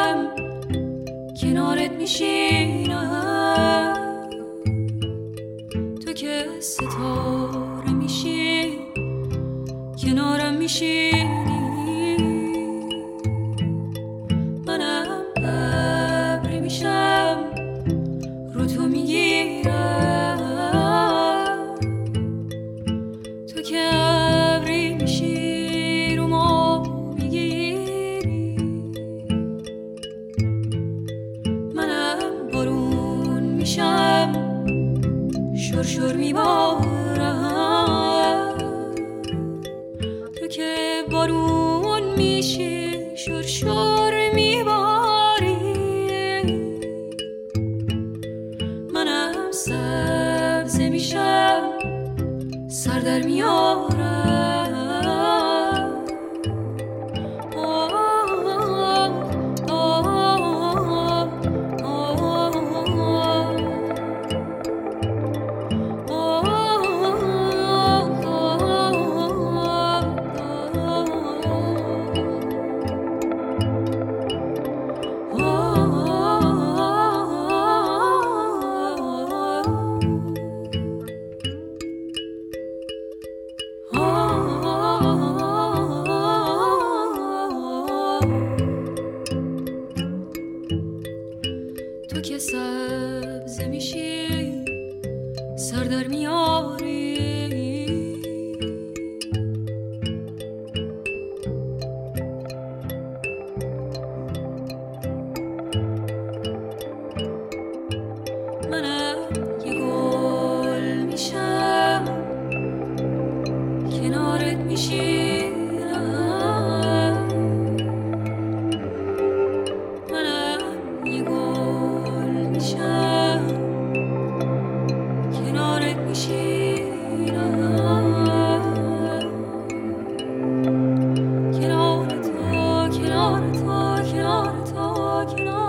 میشم کنارت میشینم تو که ستاره میشی کنارم میشینی منم ابری میشم رو تو میگیرم تو که ابری میشی رو ما میگیری منم بارون میشم شور میبارم تو که بارون میشی شور میباری منم سبزه میشم سر در میارم تو که سبزه میشی سر در میاری منم یه گل میشم کنارت میشینم منم یه گل میشم کنارت میشینم کنار تو کنار تو کنار تو کنار